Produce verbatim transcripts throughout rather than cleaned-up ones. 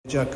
olacak.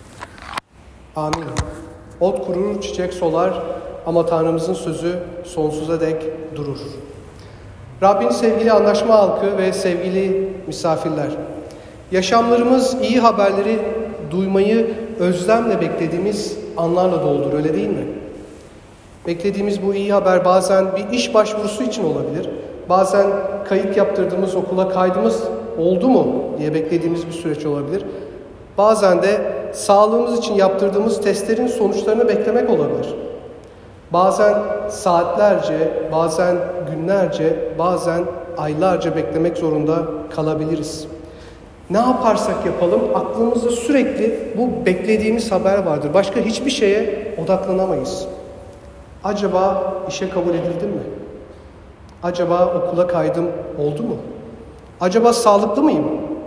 Amin. Ot kurur, çiçek solar ama Tanrımızın sözü sonsuza dek durur. Rabbin sevgili anlaşma halkı ve sevgili misafirler, yaşamlarımız iyi haberleri duymayı özlemle beklediğimiz anlarla doldur, öyle değil mi? Beklediğimiz bu iyi haber bazen bir iş başvurusu için olabilir. Bazen kayıt yaptırdığımız okula kaydımız oldu mu diye beklediğimiz bir süreç olabilir. Bazen de sağlığımız için yaptırdığımız testlerin sonuçlarını beklemek olabilir. Bazen saatlerce, bazen günlerce, bazen aylarca beklemek zorunda kalabiliriz. Ne yaparsak yapalım aklımızda sürekli bu beklediğimiz haber vardır. Başka hiçbir şeye odaklanamayız. Acaba işe kabul edildim mi? Acaba okula kaydım oldu mu? Acaba sağlıklı mıyım?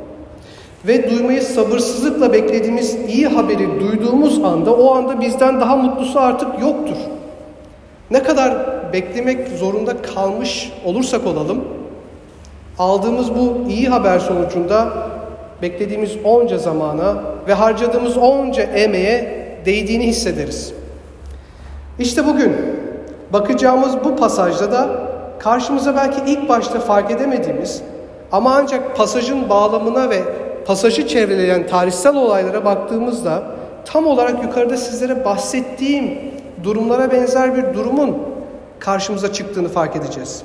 Ve duymayı sabırsızlıkla beklediğimiz iyi haberi duyduğumuz anda o anda bizden daha mutlusu artık yoktur. Ne kadar beklemek zorunda kalmış olursak olalım, aldığımız bu iyi haber sonucunda beklediğimiz onca zamana ve harcadığımız onca emeğe değdiğini hissederiz. İşte bugün bakacağımız bu pasajda da karşımıza belki ilk başta fark edemediğimiz ama ancak pasajın bağlamına ve pasajı çevreleyen tarihsel olaylara baktığımızda tam olarak yukarıda sizlere bahsettiğim durumlara benzer bir durumun karşımıza çıktığını fark edeceğiz.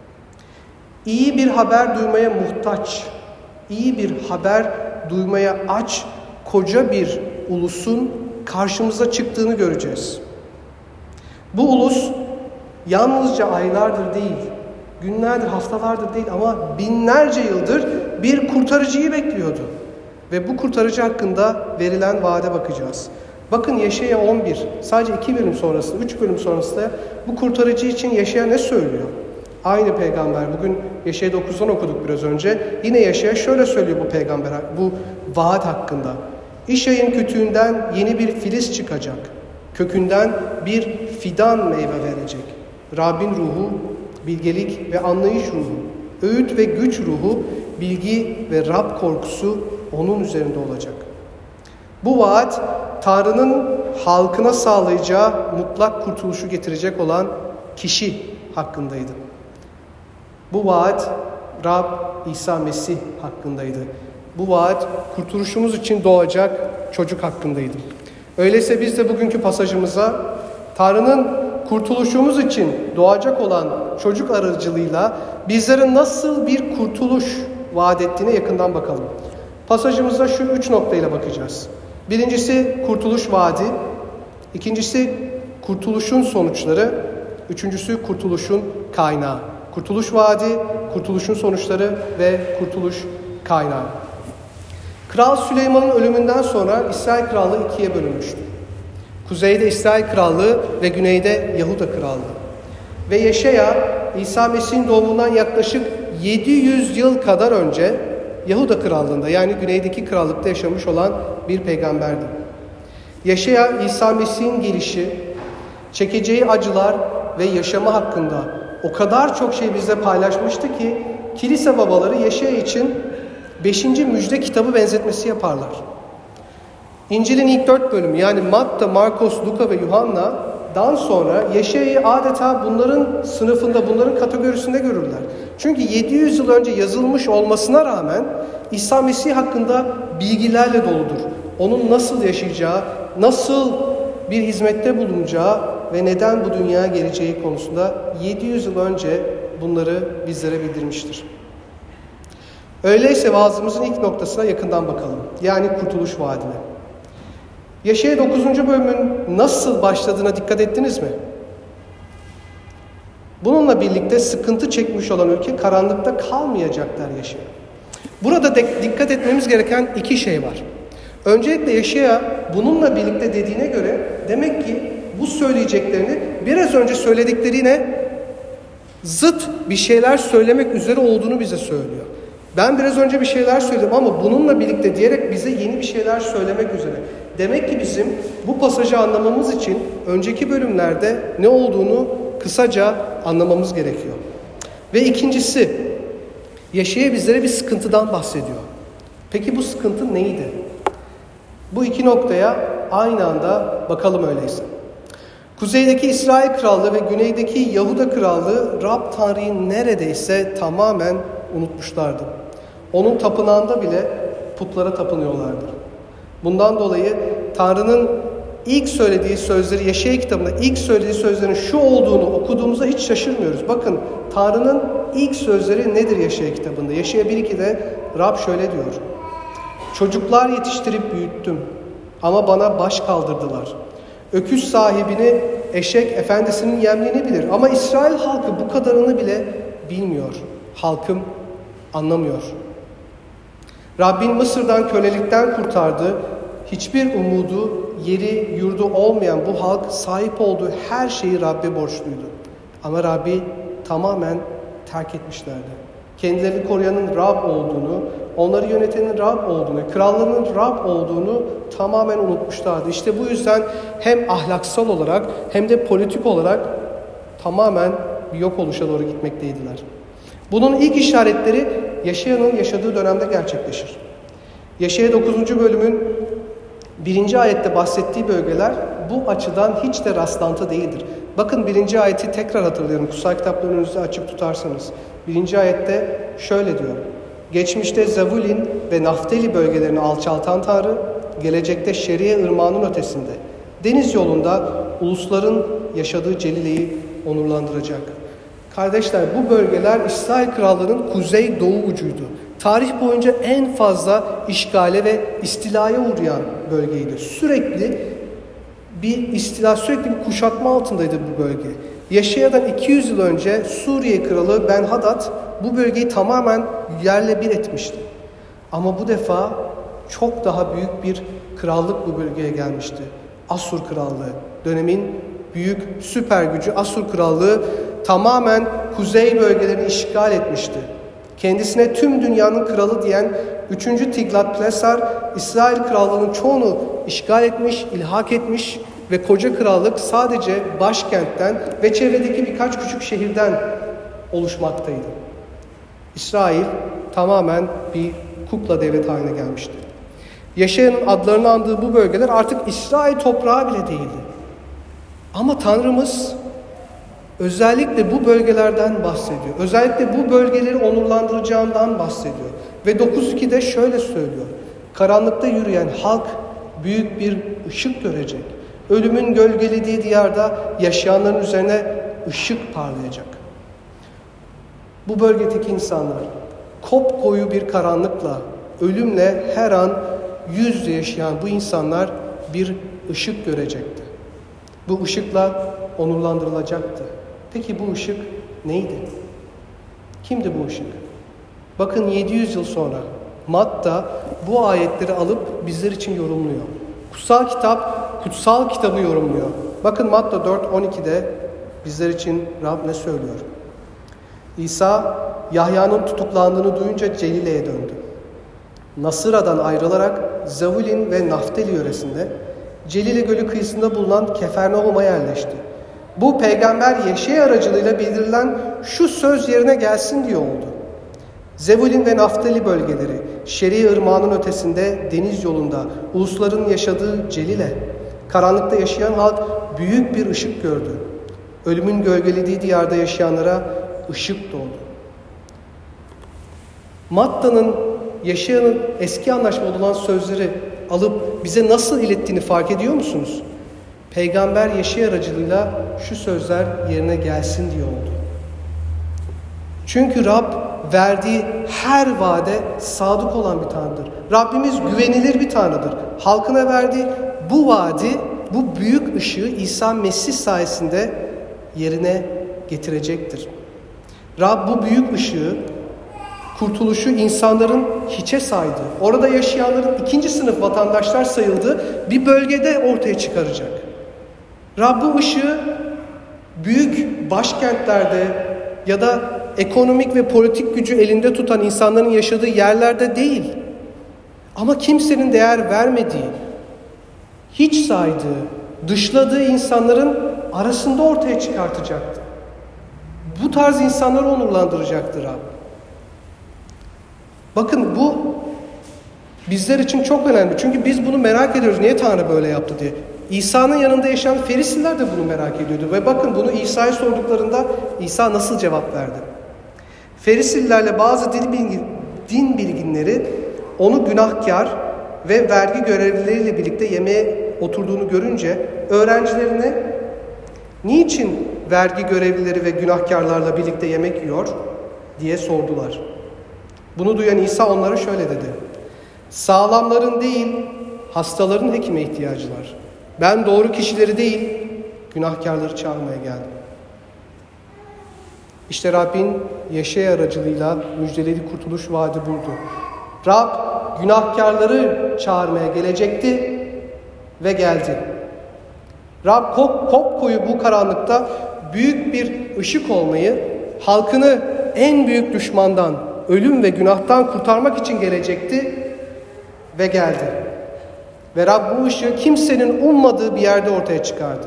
İyi bir haber duymaya muhtaç, iyi bir haber duymaya aç koca bir ulusun karşımıza çıktığını göreceğiz. Bu ulus yalnızca aylardır değil, günlerdir, haftalardır değil ama binlerce yıldır bir kurtarıcıyı bekliyordu. Ve bu kurtarıcı hakkında verilen vaade bakacağız. Bakın Yeşaya on bir, sadece iki bölüm sonrasında, üç bölüm sonrasında bu kurtarıcı için Yeşaya ne söylüyor? Aynı peygamber, bugün Yeşaya dokuzdan okuduk biraz önce. Yine Yeşaya şöyle söylüyor bu peygamber, bu vaat hakkında. İşay'ın kütüğünden yeni bir filiz çıkacak. Kökünden bir fidan meyve verecek. Rabbin ruhu, bilgelik ve anlayış ruhu, öğüt ve güç ruhu, bilgi ve Rab korkusu onun üzerinde olacak. Bu vaat, Tanrı'nın halkına sağlayacağı mutlak kurtuluşu getirecek olan kişi hakkındaydı. Bu vaat, Rab İsa Mesih hakkındaydı. Bu vaat, kurtuluşumuz için doğacak çocuk hakkındaydı. Öyleyse biz de bugünkü pasajımıza Tanrı'nın kurtuluşumuz için doğacak olan çocuk aracılığıyla bizlere nasıl bir kurtuluş vaat ettiğine yakından bakalım. Pasajımıza şu üç noktayla bakacağız. Birincisi kurtuluş vaadi, ikincisi kurtuluşun sonuçları, üçüncüsü kurtuluşun kaynağı. Kurtuluş vaadi, kurtuluşun sonuçları ve kurtuluş kaynağı. Kral Süleyman'ın ölümünden sonra İsrail Krallığı ikiye bölünmüştü. Kuzeyde İsrail Krallığı ve güneyde Yahuda Krallığı. Ve Yeşaya, İsa Mesih'in doğumundan yaklaşık yedi yüz yıl kadar önce Yahuda Krallığı'nda, yani güneydeki krallıkta yaşamış olan bir peygamberdi. Yeşaya, İsa Mesih'in gelişi, çekeceği acılar ve yaşamı hakkında o kadar çok şey bizle paylaşmıştı ki kilise babaları Yeşaya için beşinci müjde kitabı benzetmesi yaparlar. İncil'in ilk dört bölümü, yani Matta, Markos, Luka ve Yuhanna'dan sonra Yeşaya'yı adeta bunların sınıfında, bunların kategorisinde görürler. Çünkü yedi yüz yıl önce yazılmış olmasına rağmen İsa Mesih hakkında bilgilerle doludur. Onun nasıl yaşayacağı, nasıl bir hizmette bulunacağı ve neden bu dünyaya geleceği konusunda yedi yüz yıl önce bunları bizlere bildirmiştir. Öyleyse vaazımızın ilk noktasına yakından bakalım. Yani kurtuluş vaadine. Yeşaya dokuzuncu bölümün nasıl başladığına dikkat ettiniz mi? Bununla birlikte sıkıntı çekmiş olan ülke karanlıkta kalmayacaklar Yeşaya. Burada de, dikkat etmemiz gereken iki şey var. Öncelikle Yeşaya bununla birlikte dediğine göre demek ki bu söyleyeceklerini biraz önce söylediklerine zıt bir şeyler söylemek üzere olduğunu bize söylüyor. Ben biraz önce bir şeyler söyledim ama bununla birlikte diyerek bize yeni bir şeyler söylemek üzere. Demek ki bizim bu pasajı anlamamız için önceki bölümlerde ne olduğunu kısaca anlamamız gerekiyor. Ve ikincisi, Yeşaya bizlere bir sıkıntıdan bahsediyor. Peki bu sıkıntı neydi? Bu iki noktaya aynı anda bakalım öyleyse. Kuzeydeki İsrail Krallığı ve güneydeki Yahuda Krallığı Rab Tanrı'yı neredeyse tamamen unutmuşlardı. Onun tapınağında bile putlara tapınıyorlardı. Bundan dolayı Tanrı'nın ilk söylediği sözleri, Yeşaya kitabında ilk söylediği sözlerin şu olduğunu okuduğumuzda hiç şaşırmıyoruz. Bakın Tanrı'nın ilk sözleri nedir Yeşaya kitabında? Yeşaya bir iki'de Rab şöyle diyor. Çocuklar yetiştirip büyüttüm ama bana baş kaldırdılar. Öküz sahibini, eşek efendisinin yemliğini bilir. Ama İsrail halkı bu kadarını bile bilmiyor. Halkım anlamıyor. Rabbin Mısır'dan kölelikten kurtardığı, hiçbir umudu, yeri, yurdu olmayan bu halk sahip olduğu her şeyi Rab'be borçluydu. Ama Rab'i tamamen terk etmişlerdi. Kendilerini koruyanın Rab olduğunu, onları yönetenin Rab olduğunu, krallarının Rab olduğunu tamamen unutmuşlardı. İşte bu yüzden hem ahlaksal olarak hem de politik olarak tamamen bir yok oluşa doğru gitmekteydiler. Bunun ilk işaretleri Yeşaya'nın yaşadığı dönemde gerçekleşir. Yeşaya dokuzuncu bölümün birinci ayette bahsettiği bölgeler bu açıdan hiç de rastlantı değildir. Bakın birinci ayeti tekrar hatırlıyorum. Kutsal kitapların önünüzde açık tutarsanız. Birinci ayette şöyle diyor. Geçmişte Zebulun ve Naftali bölgelerini alçaltan Tanrı, gelecekte Şeriye ırmağının ötesinde, deniz yolunda ulusların yaşadığı Celile'yi onurlandıracak. Kardeşler, bu bölgeler İsrail Krallığı'nın kuzey doğu ucuydu. Tarih boyunca en fazla işgale ve istilaya uğrayan bölgeydi. Sürekli bir istila, sürekli bir kuşatma altındaydı bu bölge. Yeşaya'dan iki yüz yıl önce Suriye Kralı Ben-Hadad bu bölgeyi tamamen yerle bir etmişti. Ama bu defa çok daha büyük bir krallık bu bölgeye gelmişti. Asur Krallığı, dönemin büyük süper gücü Asur Krallığı tamamen kuzey bölgelerini işgal etmişti. Kendisine tüm dünyanın kralı diyen üçüncü Tiglat-Pileser, İsrail Krallığı'nın çoğunu işgal etmiş, ilhak etmiş ve koca krallık sadece başkentten ve çevredeki birkaç küçük şehirden oluşmaktaydı. İsrail tamamen bir kukla devlet haline gelmişti. Yeşaya'nın adlarını andığı bu bölgeler artık İsrail toprağı bile değildi. Ama Tanrımız özellikle bu bölgelerden bahsediyor. Özellikle bu bölgeleri onurlandıracağından bahsediyor. Ve dokuz iki'de şöyle söylüyor. Karanlıkta yürüyen halk büyük bir ışık görecek. Ölümün gölgelediği diyarda yaşayanların üzerine ışık parlayacak. Bu bölgedeki insanlar kopkoyu bir karanlıkla, ölümle her an yüz yüze yaşayan bu insanlar bir ışık görecekti. Bu ışıkla onurlandırılacaktı. Peki bu ışık neydi? Kimdi bu ışık? Bakın yedi yüz yıl sonra Matta bu ayetleri alıp bizler için yorumluyor. Kutsal kitap, kutsal kitabı yorumluyor. Bakın Matta dört on iki'de bizler için Rab ne söylüyor? İsa, Yahya'nın tutuklandığını duyunca Celile'ye döndü. Nasıra'dan ayrılarak Zebulun ve Naftali yöresinde Celile Gölü kıyısında bulunan Kefernaum'a yerleşti. Bu peygamber Yeşaya aracılığıyla bildirilen şu söz yerine gelsin diye oldu. Zebulun ve Naftali bölgeleri, Şeriye ırmağının ötesinde deniz yolunda, ulusların yaşadığı Celile, karanlıkta yaşayan halk büyük bir ışık gördü. Ölümün gölgelediği diyarda yaşayanlara ışık doğdu. Matta'nın, Yeşaya'nın eski anlaşmada olan sözleri alıp bize nasıl ilettiğini fark ediyor musunuz? Peygamber Yeşaya aracılığıyla şu sözler yerine gelsin diye oldu. Çünkü Rab verdiği her vaade sadık olan bir Tanrı'dır. Rabbimiz güvenilir bir Tanrı'dır. Halkına verdiği bu vaadi, bu büyük ışığı İsa Mesih sayesinde yerine getirecektir. Rab bu büyük ışığı, kurtuluşu insanların hiçe saydı. Orada yaşayanların ikinci sınıf vatandaşlar sayıldığı bir bölgede ortaya çıkaracak. Rab bu ışığı büyük başkentlerde ya da ekonomik ve politik gücü elinde tutan insanların yaşadığı yerlerde değil, ama kimsenin değer vermediği, hiç saydığı, dışladığı insanların arasında ortaya çıkartacaktı. Bu tarz insanları onurlandıracaktır Rab. Bakın bu bizler için çok önemli. Çünkü biz bunu merak ediyoruz. Niye Tanrı böyle yaptı diye. İsa'nın yanında yaşayan Ferisiler de bunu merak ediyordu. Ve bakın bunu İsa'ya sorduklarında İsa nasıl cevap verdi? Ferisilerle bazı din, bilgi, din bilginleri onu günahkar ve vergi görevlileriyle birlikte yemeğe oturduğunu görünce öğrencilerine niçin vergi görevlileri ve günahkarlarla birlikte yemek yiyor diye sordular. Bunu duyan İsa onlara şöyle dedi. Sağlamların değil, hastaların hekime ihtiyacı var. Ben doğru kişileri değil, günahkarları çağırmaya geldim. İşte Rabbin Yeşaya aracılığıyla müjdelediği kurtuluş vaadi buydu. Rab günahkarları çağırmaya gelecekti ve geldi. Rab kop, kop koyu bu karanlıkta büyük bir ışık olmayı, halkını en büyük düşmandan, ölüm ve günahtan kurtarmak için gelecekti ve geldi. Ve Rab bu ışığı kimsenin ummadığı bir yerde ortaya çıkardı.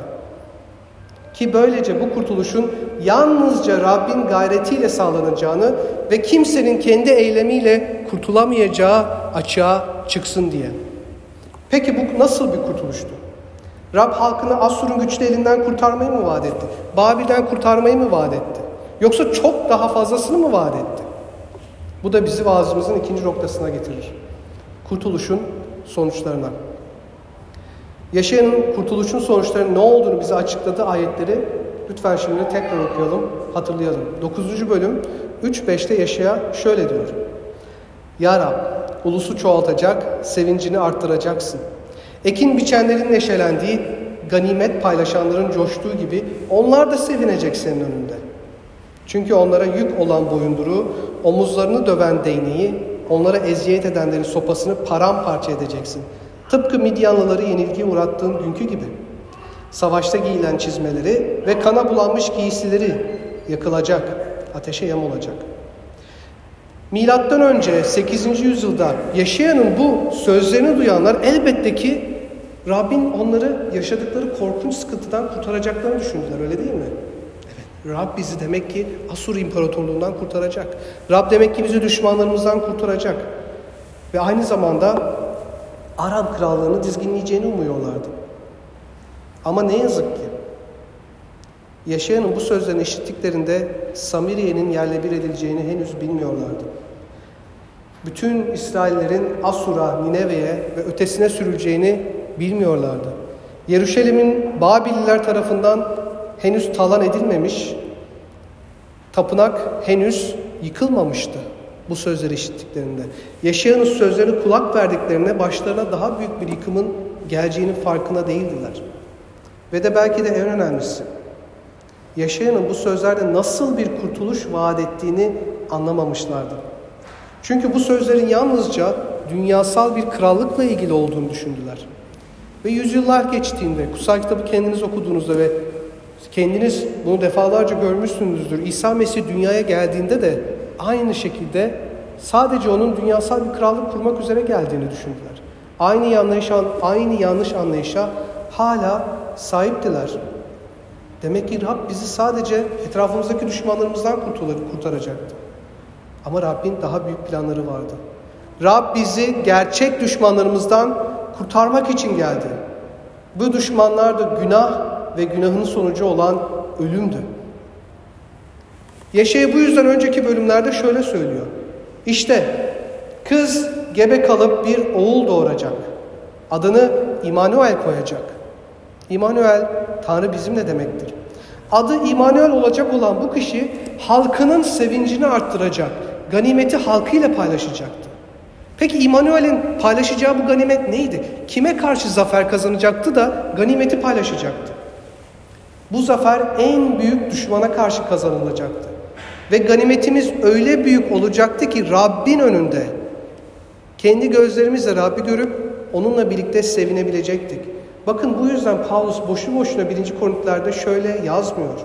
Ki böylece bu kurtuluşun yalnızca Rabbin gayretiyle sağlanacağını ve kimsenin kendi eylemiyle kurtulamayacağı açığa çıksın diye. Peki bu nasıl bir kurtuluştu? Rab halkını Asur'un güçlü elinden kurtarmayı mı vaat etti? Babil'den kurtarmayı mı vaat etti? Yoksa çok daha fazlasını mı vaat etti? Bu da bizi vaazımızın ikinci noktasına getirir. Kurtuluşun sonuçlarına. Yeşaya'nın kurtuluşun sonuçlarının ne olduğunu bize açıkladığı ayetleri lütfen şimdi tekrar okuyalım, hatırlayalım. dokuzuncu bölüm üç beşte Yeşaya şöyle diyor. Ya Rab, ulusu çoğaltacak, sevincini arttıracaksın. Ekin biçenlerin neşelendiği, ganimet paylaşanların coştuğu gibi onlar da sevinecek senin önünde. Çünkü onlara yük olan boyunduruğu, omuzlarını döven değneği, onlara eziyet edenlerin sopasını paramparça edeceksin. Tıpkı Midyanlıları yenilgiye uğrattığın günkü gibi. Savaşta giyilen çizmeleri ve kana bulanmış giysileri yakılacak, ateşe yem olacak. Milattan önce sekizinci yüzyılda Yeşaya'nın bu sözlerini duyanlar elbette ki Rabbin onları yaşadıkları korkunç sıkıntıdan kurtaracaklarını düşündüler, öyle değil mi? Evet, Rab bizi demek ki Asur İmparatorluğundan kurtaracak. Rab demek ki bizi düşmanlarımızdan kurtaracak. Ve aynı zamanda Aram krallığını dizginleyeceğini umuyorlardı. Ama ne yazık ki Yeşaya'nın bu sözlerini işittiklerinde Samiriye'nin yerle bir edileceğini henüz bilmiyorlardı. Bütün İsraillerin Asur'a, Nineve'ye ve ötesine sürüleceğini bilmiyorlardı. Yeruşalim'in Babililer tarafından henüz talan edilmemiş, tapınak henüz yıkılmamıştı bu sözleri işittiklerinde. Yeşaya'nın sözlerine kulak verdiklerinde başlarına daha büyük bir yıkımın geleceğinin farkına değildiler. Ve de belki de en önemlisi, Yeşaya'nın bu sözlerde nasıl bir kurtuluş vaat ettiğini anlamamışlardı. Çünkü bu sözlerin yalnızca dünyasal bir krallıkla ilgili olduğunu düşündüler. Ve yüzyıllar geçtiğinde, kutsal kitabı kendiniz okuduğunuzda ve kendiniz bunu defalarca görmüşsünüzdür. İsa Mesih dünyaya geldiğinde de aynı şekilde sadece onun dünyasal bir krallık kurmak üzere geldiğini düşündüler. Aynı yanlış, aynı yanlış anlayışa hala sahiptiler. Demek ki Rab bizi sadece etrafımızdaki düşmanlarımızdan kurtaracaktı. Ama Rabbin daha büyük planları vardı. Rab bizi gerçek düşmanlarımızdan kurtarmak için geldi. Bu düşmanlar da günah ve günahın sonucu olan ölümdü. Yeşaya bu yüzden önceki bölümlerde şöyle söylüyor. İşte kız gebe kalıp bir oğul doğuracak. Adını İmmanuel koyacak. İmmanuel, Tanrı bizimle demektir. Adı İmmanuel olacak olan bu kişi halkının sevincini arttıracak. Ganimeti halkıyla paylaşacaktı. Peki İmmanuel'in paylaşacağı bu ganimet neydi? Kime karşı zafer kazanacaktı da ganimeti paylaşacaktı? Bu zafer en büyük düşmana karşı kazanılacaktı. Ve ganimetimiz öyle büyük olacaktı ki Rabbin önünde kendi gözlerimizle Rabbi görüp onunla birlikte sevinebilecektik. Bakın bu yüzden Paulus boşu boşuna birinci Korintlilerde şöyle yazmıyor.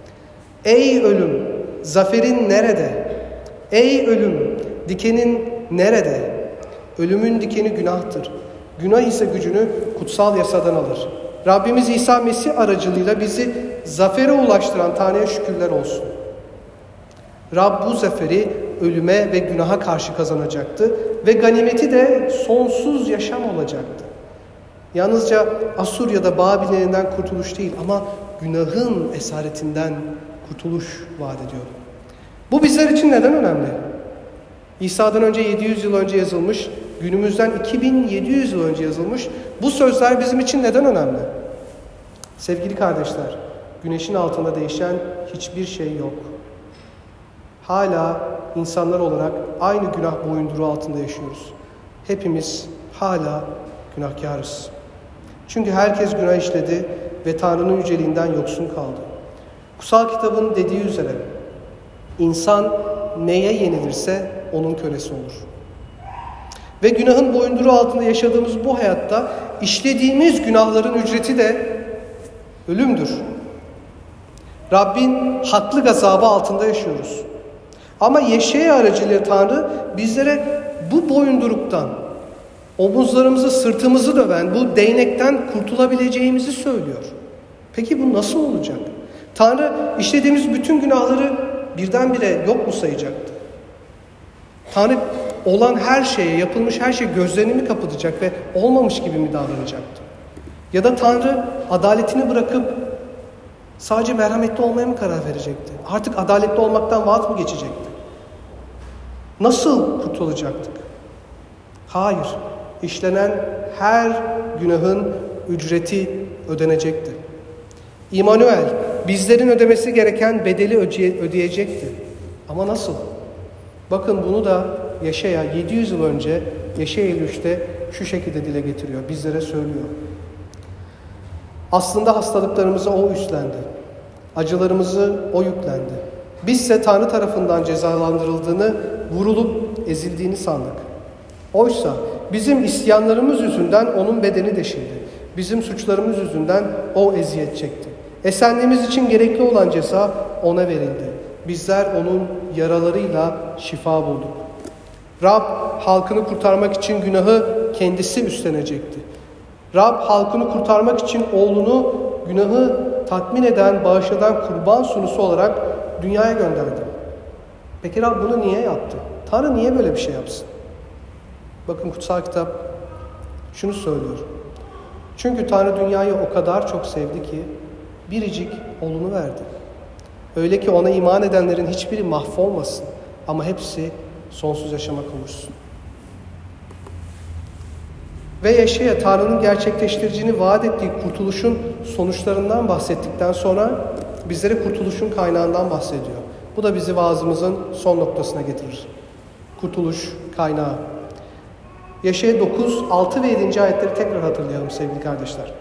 Ey ölüm, zaferin nerede? Ey ölüm, dikenin nerede? Ölümün dikeni günahtır. Günah ise gücünü kutsal yasadan alır. Rabbimiz İsa Mesih aracılığıyla bizi zafere ulaştıran Tanrı'ya şükürler olsun. Rab bu zaferi ölüme ve günaha karşı kazanacaktı ve ganimeti de sonsuz yaşam olacaktı. Yalnızca Asur ya da Babil'den kurtuluş değil ama günahın esaretinden kurtuluş vaat ediyordu. Bu bizler için neden önemli? İsa'dan önce yedi yüz yıl önce yazılmış, günümüzden iki bin yedi yüz yıl önce yazılmış bu sözler bizim için neden önemli? Sevgili kardeşler, güneşin altında değişen hiçbir şey yok. Hala insanlar olarak aynı günah boyunduruğu altında yaşıyoruz. Hepimiz hala günahkarız. Çünkü herkes günah işledi ve Tanrı'nın yüceliğinden yoksun kaldı. Kutsal kitabın dediği üzere insan neye yenilirse onun kölesi olur. Ve günahın boyunduruğu altında yaşadığımız bu hayatta işlediğimiz günahların ücreti de ölümdür. Rabbin haklı gazabı altında yaşıyoruz. Ama Yeşaya aracılığıyla Tanrı bizlere bu boyunduruktan, omuzlarımızı, sırtımızı döven bu değnekten kurtulabileceğimizi söylüyor. Peki bu nasıl olacak? Tanrı işlediğimiz bütün günahları birdenbire yok mu sayacaktı? Tanrı olan her şeye, yapılmış her şeye gözlerini mi kapatacak ve olmamış gibi mi davranacaktı? Ya da Tanrı adaletini bırakıp sadece merhametli olmaya mı karar verecekti? Artık adaletli olmaktan vaz mı geçecekti? Nasıl kurtulacaktık? Hayır, işlenen her günahın ücreti ödenecekti. İmmanuel, bizlerin ödemesi gereken bedeli ödeyecekti. Ama nasıl? Bakın bunu da Yeşaya yedi yüz yıl önce Yeşaya elli üçte şu şekilde dile getiriyor, bizlere söylüyor. Aslında hastalıklarımızı O üstlendi, acılarımızı O yüklendi. Bizse Tanrı tarafından cezalandırıldığını, vurulup ezildiğini sandık. Oysa bizim isyanlarımız yüzünden O'nun bedeni deşildi. Bizim suçlarımız yüzünden O eziyet çekti. Esenliğimiz için gerekli olan ceza O'na verildi. Bizler O'nun yaralarıyla şifa bulduk. Rab halkını kurtarmak için günahı kendisi üstlenecekti. Rab halkını kurtarmak için oğlunu günahı tatmin eden, bağışlayan kurban sunusu olarak dünyaya gönderdi. Peki Rab bunu niye yaptı? Tanrı niye böyle bir şey yapsın? Bakın kutsal kitap şunu söylüyor. Çünkü Tanrı dünyayı o kadar çok sevdi ki biricik oğlunu verdi. Öyle ki ona iman edenlerin hiçbiri mahvolmasın ama hepsi sonsuz yaşama kavuşsun. Ve Yeşaya Tanrı'nın gerçekleştireceğini vaat ettiği kurtuluşun sonuçlarından bahsettikten sonra bizlere kurtuluşun kaynağından bahsediyor. Bu da bizi vaazımızın son noktasına getirir. Kurtuluş kaynağı. Yeşaya dokuz, altı ve yedinci ayetleri tekrar hatırlayalım sevgili kardeşler.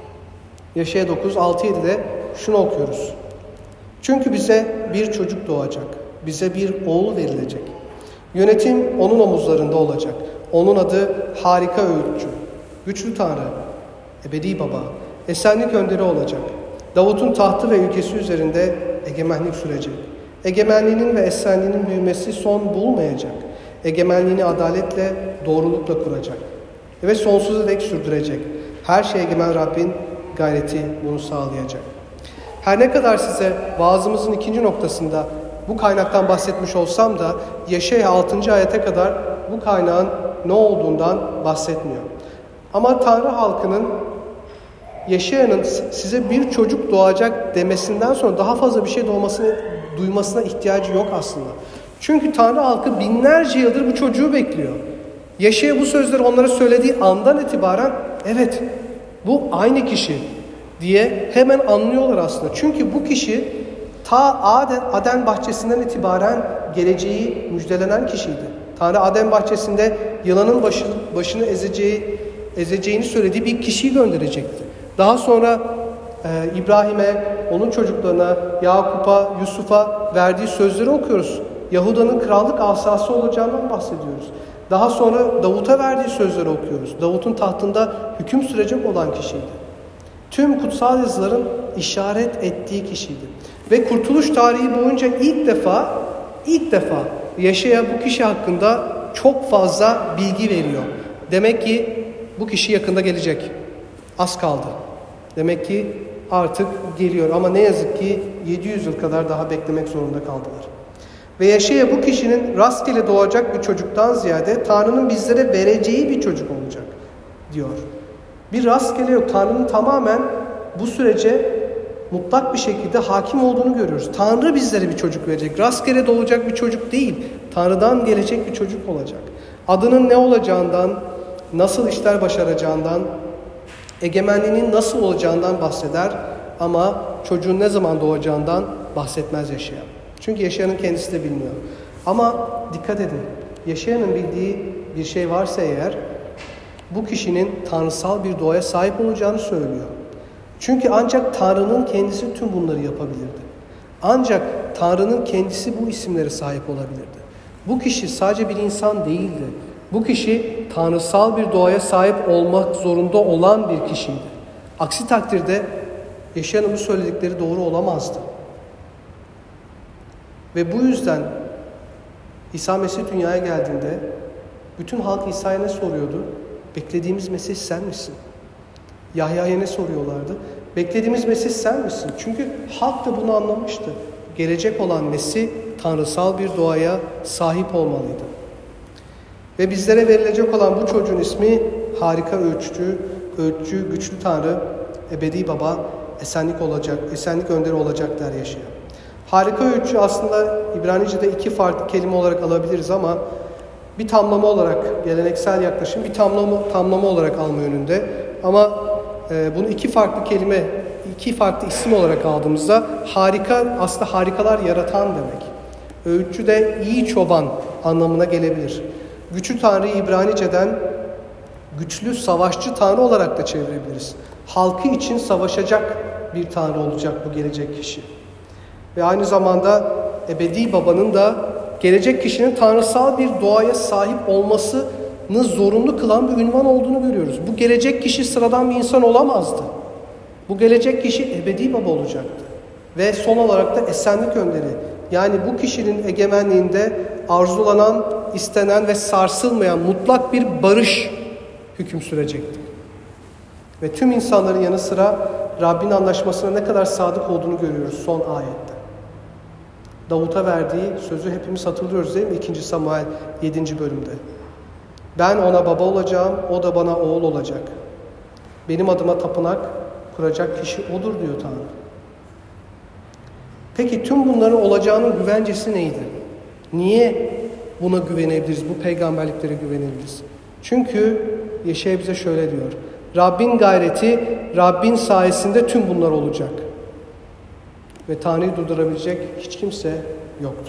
Yeşaya dokuz, altı, yedide şunu okuyoruz. Çünkü bize bir çocuk doğacak, bize bir oğul verilecek. Yönetim onun omuzlarında olacak. Onun adı Harika Öğütçü, Güçlü Tanrı, Ebedi Baba, Esenlik Önderi olacak. Davut'un tahtı ve ülkesi üzerinde egemenlik sürecek. Egemenliğinin ve esenliğinin büyümesi son bulmayacak. Egemenliğini adaletle, doğrulukla kuracak. Ve sonsuza dek sürdürecek. Her şeye egemen Rabbin gayreti bunu sağlayacak. Her ne kadar size vaazımızın ikinci noktasında bu kaynaktan bahsetmiş olsam da Yeşaya altıncı ayete kadar bu kaynağın ne olduğundan bahsetmiyor. Ama Tanrı halkının Yeşaya'nın size bir çocuk doğacak demesinden sonra daha fazla bir şey doğmasını, duymasına ihtiyacı yok aslında. Çünkü Tanrı halkı binlerce yıldır bu çocuğu bekliyor. Yeşaya bu sözleri onlara söylediği andan itibaren evet bu aynı kişi diye hemen anlıyorlar aslında. Çünkü bu kişi ta Aden, Aden bahçesinden itibaren geleceği müjdelenen kişiydi. Tanrı Aden bahçesinde yılanın başı, başını ezeceği, ezeceğini söylediği bir kişiyi gönderecekti. Daha sonra e, İbrahim'e, onun çocuklarına, Yakup'a, Yusuf'a verdiği sözleri okuyoruz. Yahuda'nın krallık asası olacağından bahsediyoruz. Daha sonra Davut'a verdiği sözleri okuyoruz. Davut'un tahtında hüküm sürecek olan kişiydi. Tüm kutsal yazıların işaret ettiği kişiydi. Ve kurtuluş tarihi boyunca ilk defa, ilk defa Yeşaya bu kişi hakkında çok fazla bilgi veriyor. Demek ki bu kişi yakında gelecek. Az kaldı. Demek ki artık geliyor ama ne yazık ki yedi yüz yıl kadar daha beklemek zorunda kaldılar. Ve Yeşaya bu kişinin rastgele doğacak bir çocuktan ziyade Tanrı'nın bizlere vereceği bir çocuk olacak diyor. Bir rastgele yok. Tanrı'nın tamamen bu sürece mutlak bir şekilde hakim olduğunu görüyoruz. Tanrı bizlere bir çocuk verecek. Rastgele doğacak bir çocuk değil. Tanrı'dan gelecek bir çocuk olacak. Adının ne olacağından, nasıl işler başaracağından, egemenliğinin nasıl olacağından bahseder ama çocuğun ne zaman doğacağından bahsetmez Yeşaya. Çünkü Yeşaya'nın kendisi de bilmiyor. Ama dikkat edin, Yeşaya'nın bildiği bir şey varsa eğer, bu kişinin tanrısal bir doğaya sahip olacağını söylüyor. Çünkü ancak Tanrı'nın kendisi tüm bunları yapabilirdi. Ancak Tanrı'nın kendisi bu isimlere sahip olabilirdi. Bu kişi sadece bir insan değildi. Bu kişi tanrısal bir doğaya sahip olmak zorunda olan bir kişiydi. Aksi takdirde Yeşaya'nın bu söyledikleri doğru olamazdı. Ve bu yüzden İsa Mesih dünyaya geldiğinde bütün halk İsa'ya ne soruyordu? Beklediğimiz Mesih sen misin? Yahya'ya ne soruyorlardı? Beklediğimiz Mesih sen misin? Çünkü halk da bunu anlamıştı. Gelecek olan Mesih tanrısal bir doğaya sahip olmalıydı. Ve bizlere verilecek olan bu çocuğun ismi harika öğütçü, öğütçü, güçlü Tanrı, ebedi baba, esenlik olacak, esenlik önderi olacak der Yeşaya. Harika öğütçü aslında İbranice'de iki farklı kelime olarak alabiliriz ama bir tamlama olarak, geleneksel yaklaşım bir tamlama, tamlama olarak alma yönünde. Ama e, bunu iki farklı kelime, iki farklı isim olarak aldığımızda harika aslında harikalar yaratan demek. Öğütçü de iyi çoban anlamına gelebilir. Güçlü Tanrı'yı İbranice'den güçlü savaşçı Tanrı olarak da çevirebiliriz. Halkı için savaşacak bir Tanrı olacak bu gelecek kişi. Ve aynı zamanda ebedi babanın da gelecek kişinin tanrısal bir doğaya sahip olmasını zorunlu kılan bir ünvan olduğunu görüyoruz. Bu gelecek kişi sıradan bir insan olamazdı. Bu gelecek kişi ebedi baba olacaktı. Ve son olarak da esenlik önderi. Yani bu kişinin egemenliğinde arzulanan, istenen ve sarsılmayan mutlak bir barış hüküm sürecekti. Ve tüm insanların yanı sıra Rabbin anlaşmasına ne kadar sadık olduğunu görüyoruz son ayette. Davut'a verdiği sözü hepimiz hatırlıyoruz değil mi? ikinci Samuel yedinci bölümde. Ben ona baba olacağım, o da bana oğul olacak. Benim adıma tapınak kuracak kişi odur diyor Tanrı. Peki tüm bunların olacağının güvencesi neydi? Niye buna güvenebiliriz, bu peygamberliklere güvenebiliriz? Çünkü Yeşaya bize şöyle diyor. Rabbin gayreti, Rabbin sayesinde tüm bunlar olacak. Ve Tanrı'yı durdurabilecek hiç kimse yoktur.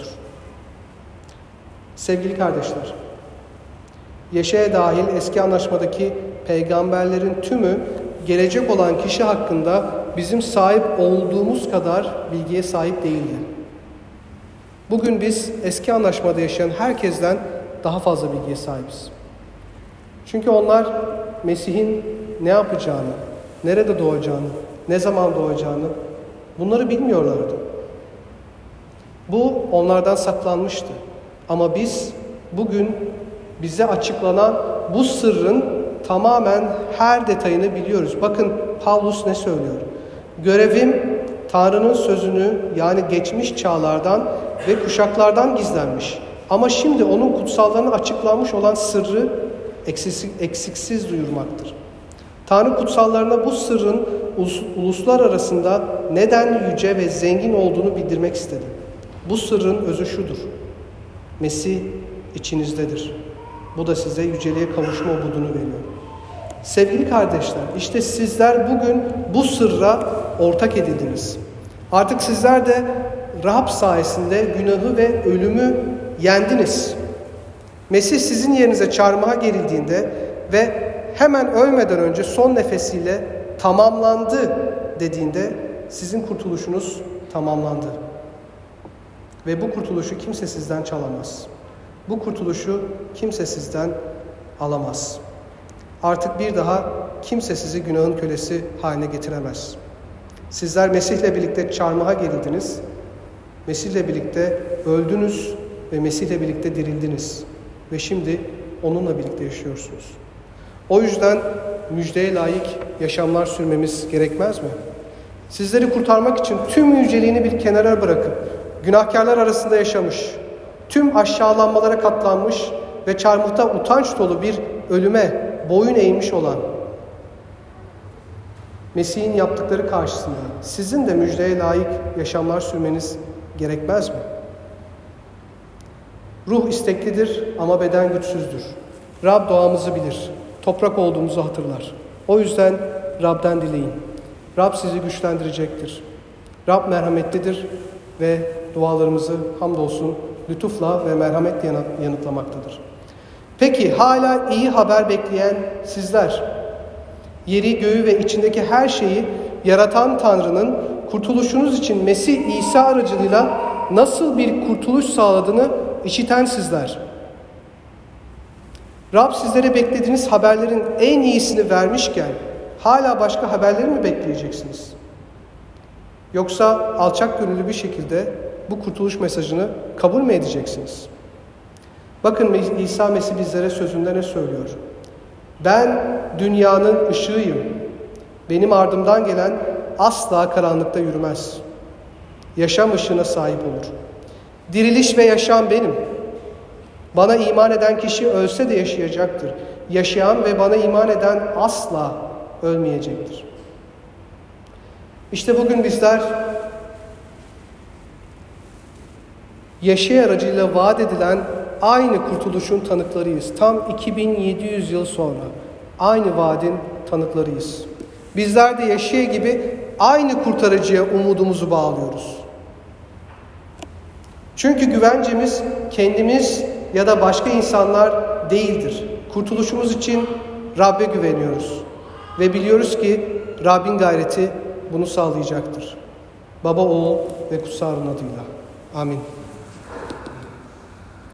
Sevgili kardeşler, Yeşaya dahil eski anlaşmadaki peygamberlerin tümü gelecek olan kişi hakkında bizim sahip olduğumuz kadar bilgiye sahip değildi. Bugün biz eski anlaşmada yaşayan herkesten daha fazla bilgiye sahibiz. Çünkü onlar Mesih'in ne yapacağını, nerede doğacağını, ne zaman doğacağını bunları bilmiyorlardı. Bu onlardan saklanmıştı. Ama biz bugün bize açıklanan bu sırrın tamamen her detayını biliyoruz. Bakın Pavlus ne söylüyor? Görevim Tanrı'nın sözünü yani geçmiş çağlardan ve kuşaklardan gizlenmiş. Ama şimdi onun kutsallarına açıklanmış olan sırrı eksiksiz, eksiksiz duyurmaktır. Tanrı kutsallarına bu sırrın ulus, uluslar arasında neden yüce ve zengin olduğunu bildirmek istedi. Bu sırrın özü şudur. Mesih içinizdedir. Bu da size yüceliğe kavuşma umudunu veriyor. Sevgili kardeşler, işte sizler bugün bu sırra ortak edildiniz. Artık sizler de Rab sayesinde günahı ve ölümü yendiniz. Mesih sizin yerinize çarmıha gerildiğinde ve hemen ölmeden önce son nefesiyle tamamlandı dediğinde sizin kurtuluşunuz tamamlandı. Ve bu kurtuluşu kimse sizden çalamaz. Bu kurtuluşu kimse sizden alamaz. Artık bir daha kimse sizi günahın kölesi haline getiremez. Sizler Mesih'le birlikte çarmıha gerildiniz. Mesih'le birlikte öldünüz ve Mesih'le birlikte dirildiniz. Ve şimdi onunla birlikte yaşıyorsunuz. O yüzden müjdeye layık yaşamlar sürmemiz gerekmez mi? Sizleri kurtarmak için tüm yüceliğini bir kenara bırakıp günahkarlar arasında yaşamış, tüm aşağılanmalara katlanmış ve çarmıhta utanç dolu bir ölüme boyun eğmiş olan Mesih'in yaptıkları karşısında sizin de müjdeye layık yaşamlar sürmeniz gerekmez mi? Ruh isteklidir ama beden güçsüzdür. Rab doğamızı bilir. Toprak olduğumuzu hatırlar. O yüzden Rab'den dileyin. Rab sizi güçlendirecektir. Rab merhametlidir ve dualarımızı hamdolsun lütufla ve merhametle yanıtlamaktadır. Peki hala iyi haber bekleyen sizler, yeri, göğü ve içindeki her şeyi yaratan Tanrı'nın kurtuluşunuz için Mesih İsa aracılığıyla nasıl bir kurtuluş sağladığını işiten sizler. Rab sizlere beklediğiniz haberlerin en iyisini vermişken hala başka haberleri mi bekleyeceksiniz? Yoksa alçak gönüllü bir şekilde bu kurtuluş mesajını kabul mü edeceksiniz? Bakın İsa Mesih bizlere sözünde ne söylüyor? Ben dünyanın ışığıyım. Benim ardımdan gelen asla karanlıkta yürümez. Yaşam ışığına sahip olur. Diriliş ve yaşam benim. Bana iman eden kişi ölse de yaşayacaktır. Yaşayan ve bana iman eden asla ölmeyecektir. İşte bugün bizler Yaşay aracıyla vaat edilen aynı kurtuluşun tanıklarıyız. Tam iki bin yedi yüz yıl sonra aynı vaadin tanıklarıyız. Bizler de Yaşay gibi aynı kurtarıcıya umudumuzu bağlıyoruz. Çünkü güvencemiz kendimiz ya da başka insanlar değildir. Kurtuluşumuz için Rab'be güveniyoruz. Ve biliyoruz ki Rabbin gayreti bunu sağlayacaktır. Baba, Oğul ve Kutsal Ruh'un adıyla. Amin.